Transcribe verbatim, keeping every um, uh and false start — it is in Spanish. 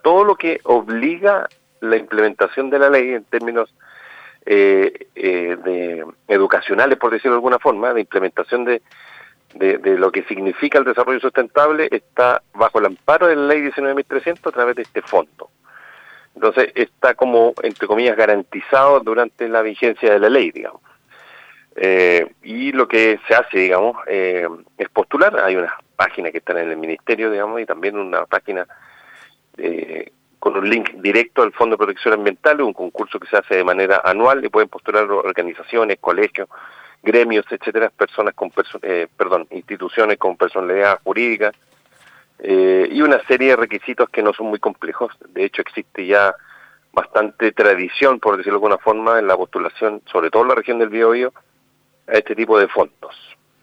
todo lo que obliga la implementación de la ley en términos eh, eh, de educacionales, por decirlo de alguna forma, de implementación de, de, de lo que significa el desarrollo sustentable, está bajo el amparo de la ley diecinueve mil trescientos a través de este fondo. Entonces está como, entre comillas, garantizado durante la vigencia de la ley, digamos. Eh, y lo que se hace, digamos, eh, es postular. Hay unas páginas que están en el ministerio, digamos, y también una página eh, con un link directo al Fondo de Protección Ambiental, un concurso que se hace de manera anual y pueden postular organizaciones, colegios, gremios, etcétera, personas con perso eh, perdón, instituciones con personalidad jurídica, eh, y una serie de requisitos que no son muy complejos. De hecho, existe ya bastante tradición, por decirlo de alguna forma, en la postulación, sobre todo en la región del Biobío, a este tipo de fondos.